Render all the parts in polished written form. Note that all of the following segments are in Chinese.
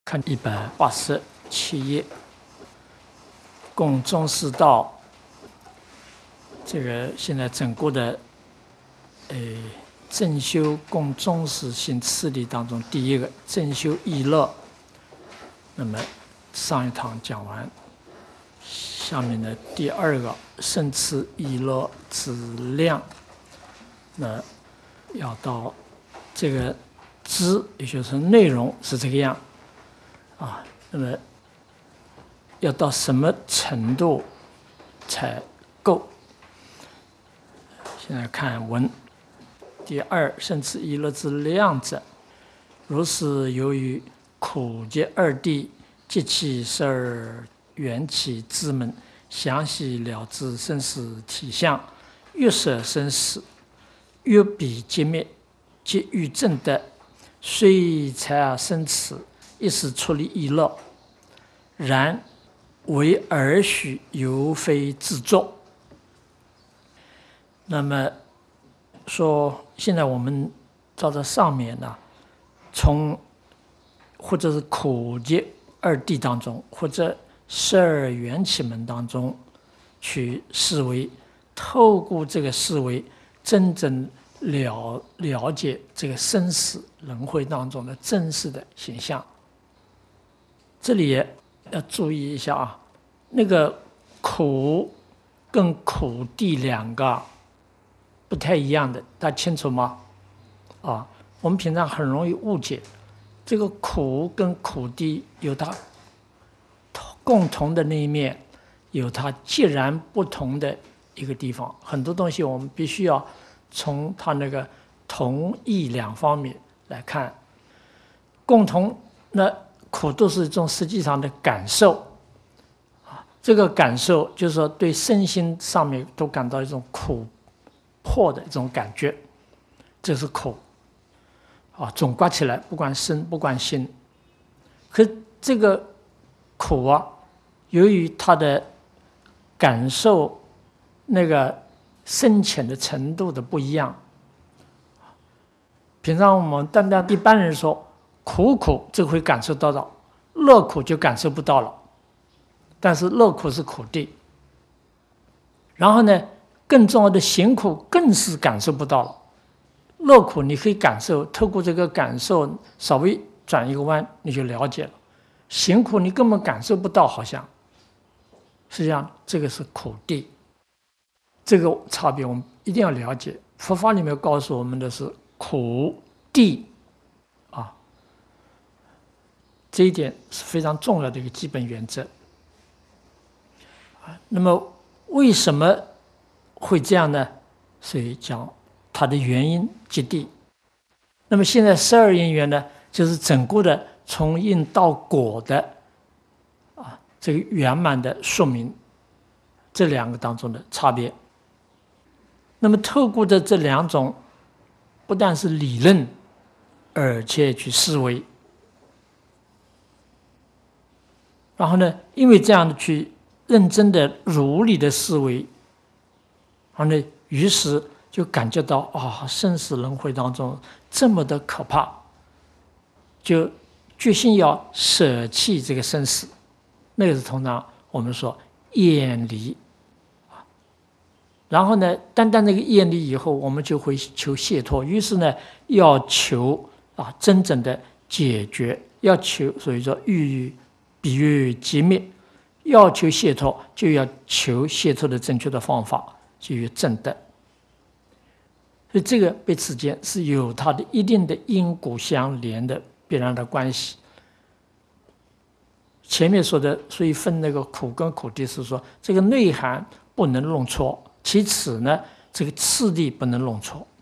看187页，共中士道这个现在整个的正修共中士行次第当中，第一个正修意乐，那么上一堂讲完，下面的第二个胜持意乐之量，那要到这个知，也就是内容是这个样啊，那么要到什么程度才够？现在看文，第二胜持意乐之量者，如是由于苦集二谛及其12缘起之门，详细了知生死体相，越舍生死，越彼皆灭，皆欲证得，虽才而生此，一时出离意乐，然为尔许，犹非自作。那么说，现在我们照着上面呢，从或者是苦集二谛当中，或者12缘起门当中去思维，透过这个思维，真正了解这个生死轮回当中的真实的形象。这里也要注意一下啊，那个苦跟苦谛两个不太一样的，大家清楚吗？啊，我们平常很容易误解，这个苦跟苦谛有它共同的那一面，有它截然不同的一个地方。很多东西我们必须要从它那个同义两方面来看。共同，那苦都是一种实际上的感受啊，这个感受就是说对身心上面都感到一种苦迫的一种感觉，这是苦啊，总括起来，不管身不管心。可这个苦啊，由于它的感受那个深浅的程度的不一样，平常我们单单一般人说苦，这会感受到了，乐苦就感受不到了。但是乐苦是苦谛，然后呢，更重要的行苦更是感受不到了。乐苦你可以感受，透过这个感受稍微转一个弯你就了解了，行苦你根本感受不到，好像实际上这个是苦谛，这个差别我们一定要了解。佛法里面告诉我们的是苦谛啊，这一点是非常重要的一个基本原则。那么为什么会这样呢？所以讲它的原因及谛。那么现在12因缘呢，就是整个的从因到果的这个圆满的说明这两个当中的差别。那么透过的这两种不但是理论，而且去思维，然后呢，因为这样的去认真的如理的思维，然后呢，于是就感觉到生死轮回当中这么的可怕，就决心要舍弃这个生死。那个是通常我们说厌离，然后呢，单单那个厌离以后，我们就会求解脱。于是呢，要求真正的解决，要求，所以说欲彼欲即灭，要求解脱，就要求解脱的正确的方法，就有证得。所以这个彼此间是有它的一定的因果相连的必然的关系。前面说的，所以分那个苦跟苦谛是说，这个内涵不能弄错，其次呢，这个次第不能弄错。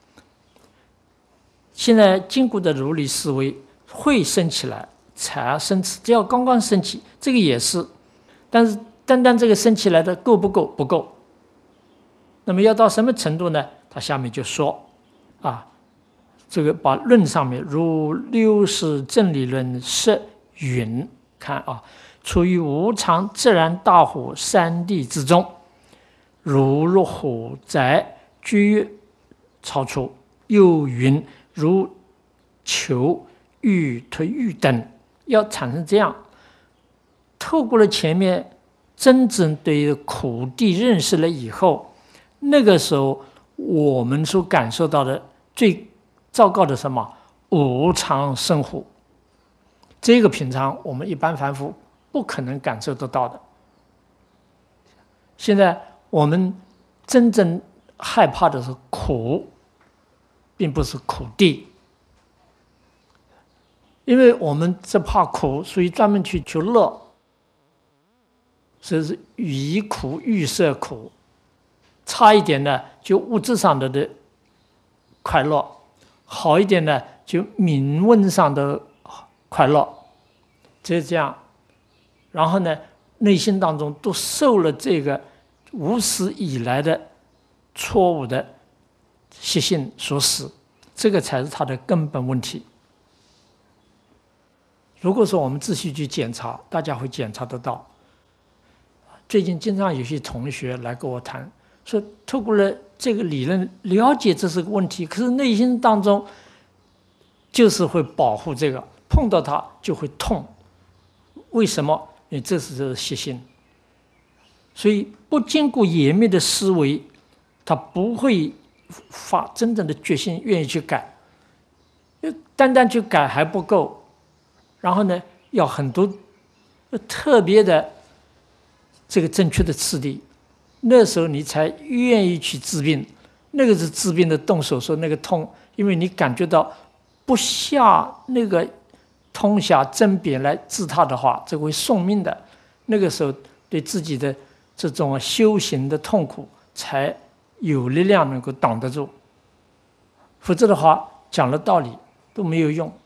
现在经过的如理思维会升起来，才而生此，只要刚刚升起，这个也是，但是单单这个升起来的够不够？不够。那么要到什么程度呢？他下面就说这个把论上面如六识正理论摄云看处于无常自然大火三谛之中，如入火宅居超出，又云如求欲推欲等， 要产生这样，透过了前面真正对苦地认识了以后，那个时候我们所感受到的最糟糕的什么？无常生活。这个平常我们一般凡夫不可能感受得到的。现在我们真正害怕的是苦，并不是苦地。因为我们这怕苦，所以专门去求乐，这是语苦、欲色苦。差一点呢，就物质上的快乐；好一点呢，就名闻上的快乐。就是这样。然后呢，内心当中都受了这个无始以来的错误的习性所使，这个才是它的根本问题。如果说我们仔细去检查，大家会检查得到。最近经常有些同学来跟我谈，说透过了这个理论了解这是个问题，可是内心当中就是会保护这个，碰到它就会痛。为什么？因为这是习性。所以不经过严密的思维，他不会发真正的决心，愿意去改。单单去改还不够。然后呢，要很多特别的这个正确的次第，那时候你才愿意去治病。那个是治病的动手术，那个痛，因为你感觉到不下那个通下针砭来治它的话，这会送命的。那个时候对自己的这种修行的痛苦才有力量能够挡得住，否则的话讲了道理都没有用。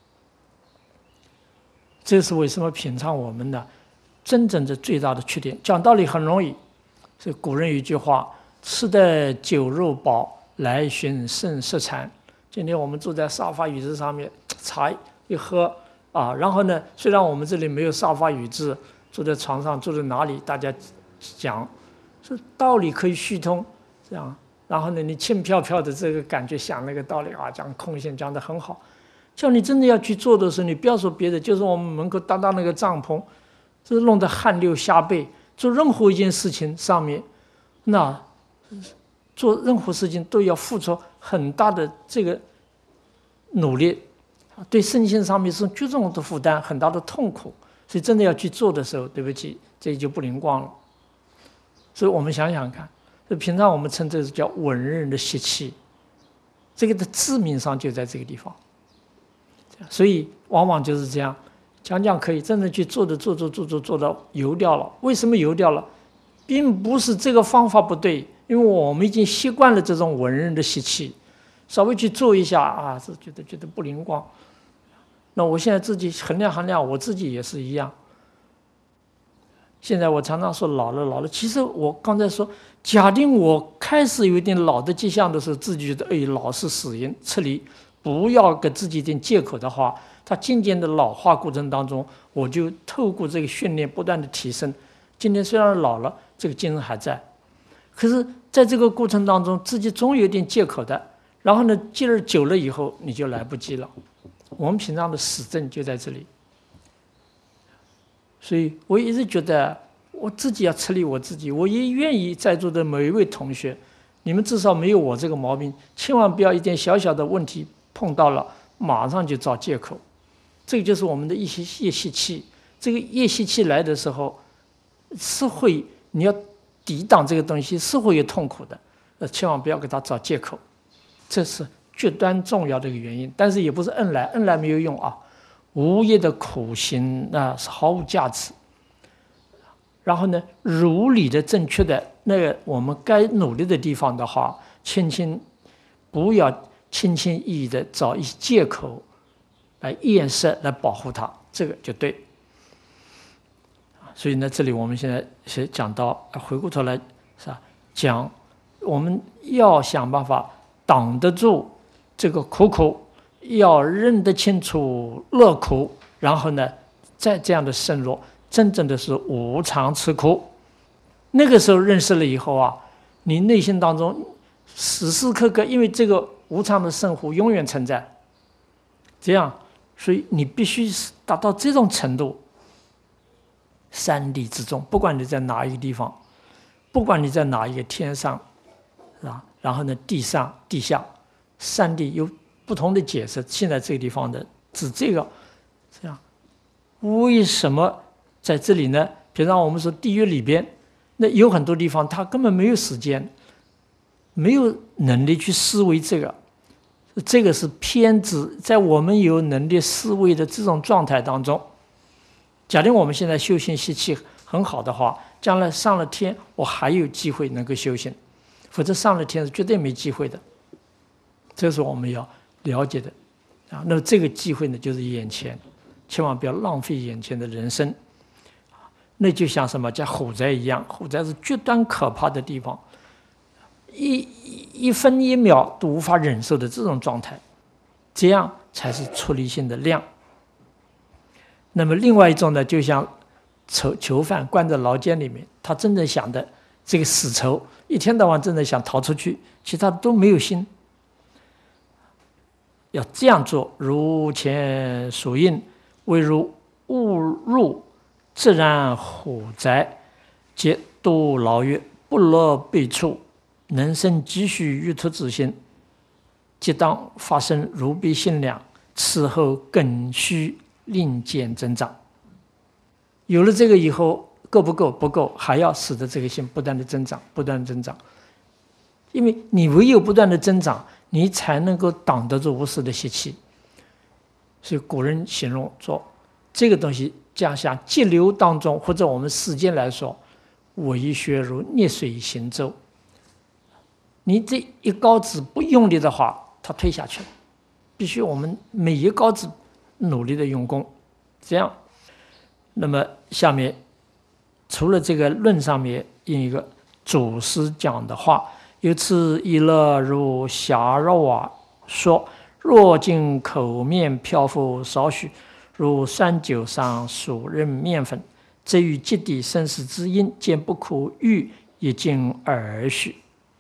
这是为什么平常我们呢真正的最大的缺点。讲道理很容易，所以古人有一句话：吃得酒肉饱，来寻甚色禅。今天我们坐在沙发椅子上面，茶一喝啊，然后呢，虽然我们这里没有沙发椅子，坐在床上，坐在哪里，大家讲说道理可以虚通，这样，然后呢，你轻飘飘的这个感觉想那个道理啊，讲空性讲得很好。叫你真的要去做的时候，你不要说别的，就是我们门口搭那个帐篷，这弄得汗流浃背。做任何一件事情上面，那做任何事情都要付出很大的这个努力，对身心上面是巨重的负担，很大的痛苦。所以真的要去做的时候，对不起，这就不灵光了。所以我们想想看，这平常我们称这是叫文人的习气，这个的致命伤就在这个地方。所以往往就是这样，讲可以，真的去做到油掉了。为什么油掉了？并不是这个方法不对，因为我们已经习惯了这种文人的习气，稍微去做一下啊，是觉得不灵光。那我现在自己衡量，我自己也是一样。现在我常常说老了，其实我刚才说，假定我开始有一点老的迹象的时候，自己觉得老是死因，撤离。不要给自己一点借口的话，它渐渐的老化过程当中，我就透过这个训练不断的提升。今天虽然老了，这个精神还在，可是在这个过程当中，自己总有点借口的。然后呢，劲儿久了以后，你就来不及了。我们平常的死症就在这里。所以我一直觉得我自己要处理我自己，我也愿意在座的每一位同学，你们至少没有我这个毛病，千万不要一点小小的问题碰到了，马上就找借口。这个就是我们的业习气。这个业习气来的时候，是会你要抵挡这个东西，是会有痛苦的。千万不要给他找借口，这是绝端重要的一个原因。但是也不是摁来没有用啊。无业的苦行那是毫无价值。然后呢，如理的正确的那个我们该努力的地方的话，不要轻轻易易的找一些借口来掩饰来保护它，这个就对。所以呢，这里我们现在是讲到，回过头来是吧？讲我们要想办法挡得住这个苦，要认得清楚乐苦，然后呢，再这样的深入，真正的是无常吃苦。那个时候认识了以后啊，你内心当中时时刻刻，因为这个无常的生活永远存在，这样所以你必须达到这种程度，三地之中，不管你在哪一个地方，不管你在哪一个天上，是吧？然后呢，地上、地下，三地有不同的解释。现在这个地方的指这个，这样，为什么在这里呢？比方我们说地狱里边，那有很多地方他根本没有时间，没有能力去思维这个。这个是偏执，在我们有能力思维的这种状态当中，假定我们现在修行习气很好的话，将来上了天，我还有机会能够修行，否则上了天是绝对没机会的。这是我们要了解的啊。那么这个机会呢，就是眼前，千万不要浪费眼前的人生。那就像什么叫火灾一样，火灾是极端可怕的地方。一分一秒都无法忍受的这种状态，这样才是出离心的量。那么另外一种呢，就像囚犯关在牢监里面，他真正想的这个死囚，一天到晚真的想逃出去，其他都没有心。要这样做，如前所应，未如误入自然火灾，皆堕牢狱，不乐备处。能生积蓄欲突之心，即当发生如彼心量，此后更需另见增长。有了这个以后，够不够？不够，还要使得这个心不断的增长，不断的增长。因为你唯有不断的增长，你才能够挡得住无始的习气。所以古人形容说，这个东西将像急流当中，或者我们世间来说，微血如逆水行舟。你这一篙子不用力的话，它退下去了。必须我们每一篙子努力的用功，这样。那么下面除了这个论上面用一个祖师讲的话，由此一乐如霞肉啊，说若经口面漂浮少许，如酸酒上数任面粉，则与极地生死之因，见不可喻，一经而许。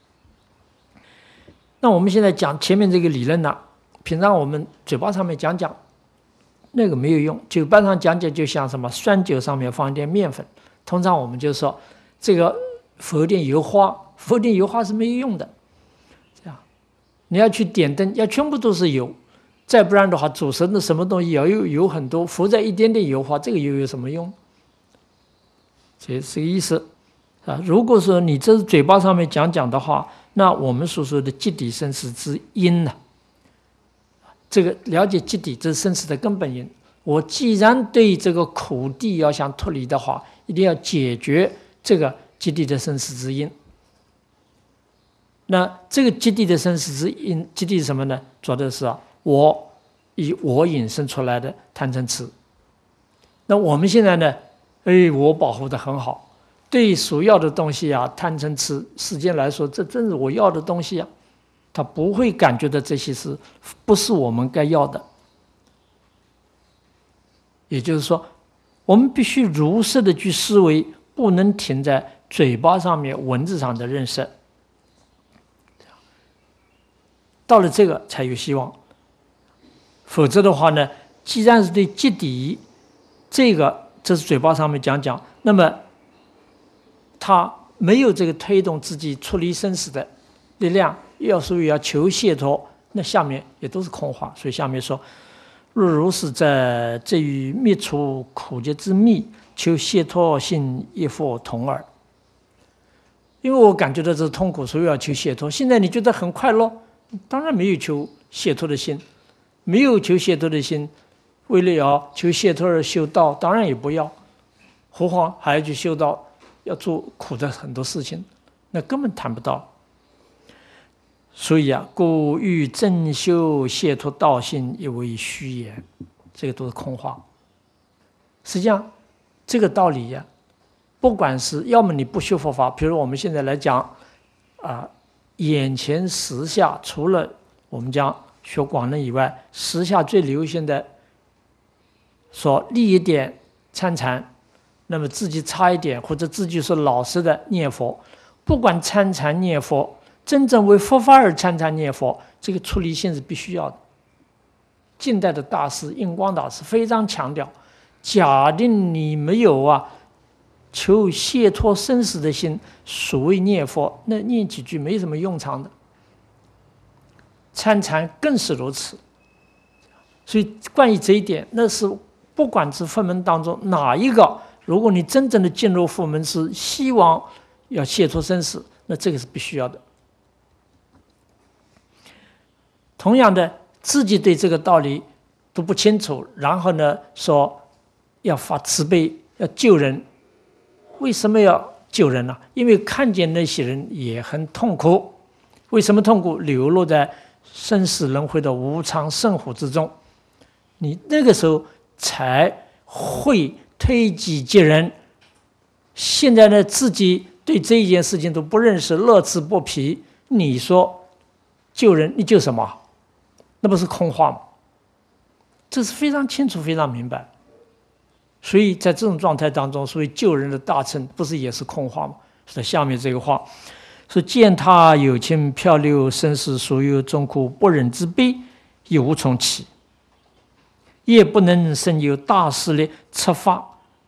那我们现在讲前面这个理论呢，平常我们嘴巴上面讲讲，那个没有用。酒吧上讲解就像什么酸酒上面放一点面粉，通常我们就说这个浮点油花，浮点油花是没有用的。这样，你要去点灯，要全部都是油，再不然的话，煮成的什么东西要有油很多，浮在一点点油花，这个油有什么用？这是个意思啊。如果说你这是嘴巴上面讲讲的话，那我们所说的极地生死之因呢？这个了解极地，这是生死的根本因。我既然对这个苦地要想脱离的话，一定要解决这个极地的生死之因。那这个极地的生死之因，极地是什么呢？主要的是我以我引申出来的贪嗔痴。那我们现在呢？我保护得很好。对所要的东西啊，贪嗔痴，世间来说，这正是我要的东西啊。他不会感觉到这些是不是我们该要的。也就是说，我们必须如实的去思维，不能停在嘴巴上面、文字上的认识。到了这个才有希望。否则的话呢，既然是对极地这是嘴巴上面讲讲，那么他没有这个推动自己出离生死的力量，所以要求解脱，那下面也都是空话。所以下面说，若如是者，则与灭除苦集之密，求解脱心亦复同耳。因为我感觉到这是痛苦，所以要求解脱。现在你觉得很快乐，当然没有求解脱的心，没有求解脱的心，为了要求解脱而修道，当然也不要。何况还要去修道，要做苦的很多事情，那根本谈不到。所以故欲正修解脱道心，亦为虚言，这个都是空话。实际上，这个道理不管是要么你不修佛法，比如我们现在来讲眼前时下，除了我们讲学广论以外，时下最流行的说立一点参禅，那么自己差一点，或者自己是老实的念佛，不管参禅念佛，真正为佛法而参禅念佛，这个出离心是必须要的。 近代的大师印光大师非常强调，假定你没有求解脱生死的心，所谓念佛，那念几句没什么用场的。参禅更是如此。所以关于这一点，那是不管是佛门当中哪一个，如果你真正的进入佛门是希望要解脱生死，那这个是必须要的。同样的，自己对这个道理都不清楚，然后呢说要发慈悲，要救人。为什么要救人呢？因为看见那些人也很痛苦。为什么痛苦？流落在生死轮回的无常生活之中，你那个时候才会推己及人。现在呢，自己对这一件事情都不认识，乐此不疲，你说救人，你救什么？那不是空话吗？这是非常清楚、非常明白。所以在这种状态当中，所谓救人的大乘，不是也是空话吗？是下面这个话说：“见他有情漂流生死，所有众苦不忍之悲，亦无从起，也不能生有大势力策发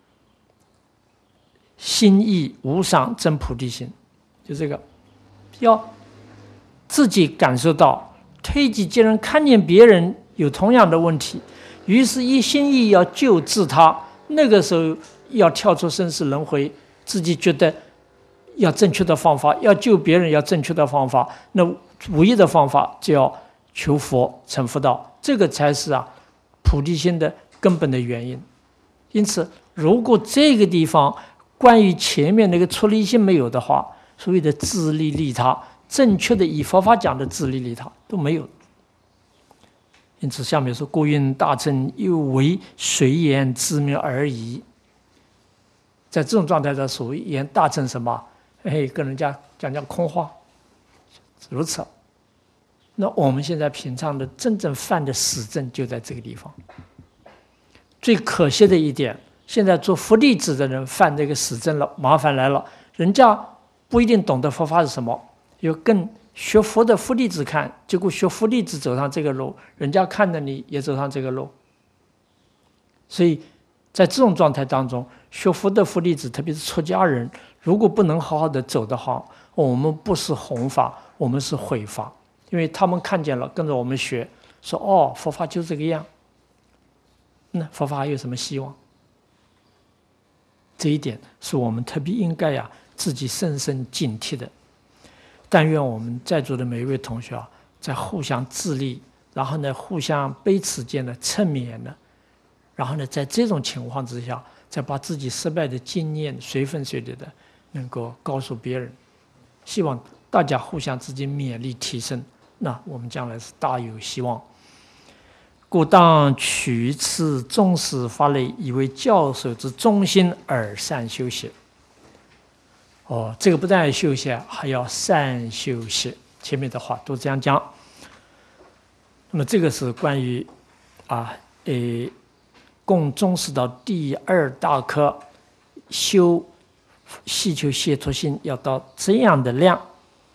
心意无上真菩提心。”就这个，要自己感受到。推己及人，看见别人有同样的问题，于是一心意要救治他。那个时候要跳出生死轮回，自己觉得要正确的方法，要救别人要正确的方法，那唯一的方法就要求佛成佛道，这个才是菩提心的根本的原因。因此，如果这个地方关于前面那个出离心没有的话，所谓的自利利他，正确的以佛法讲的自利利他都没有。因此下面说：“故云大乘又为随言之名而已。”在这种状态下，所谓言大乘什么？跟人家讲空话，如此。那我们现在平常的真正犯的死证就在这个地方。最可惜的一点，现在做佛弟子的人犯这个死证了，麻烦来了。人家不一定懂得佛法是什么，有更学佛的佛弟子看，结果学佛弟子走上这个路，人家看着你也走上这个路。所以在这种状态当中，学佛的佛弟子，特别是出家人，如果不能好好的走的话，我们不是弘法，我们是毁法。因为他们看见了，跟着我们学，说哦，佛法就这个样，那佛法还有什么希望？这一点是我们特别应该自己深深警惕的。但愿我们在座的每一位同学在互相自立，然后呢互相彼此间的称勉呢，然后呢在这种情况之下，再把自己失败的经验随分随的能够告诉别人，希望大家互相之间勉励提升，那我们将来是大有希望。故当取此宗师法类，以为教授之中心而善修习。这个不但要修习，还要善修习。前面的话都这样讲。那么这个是关于供宗师道第二大科修细求解脱心，要到这样的量。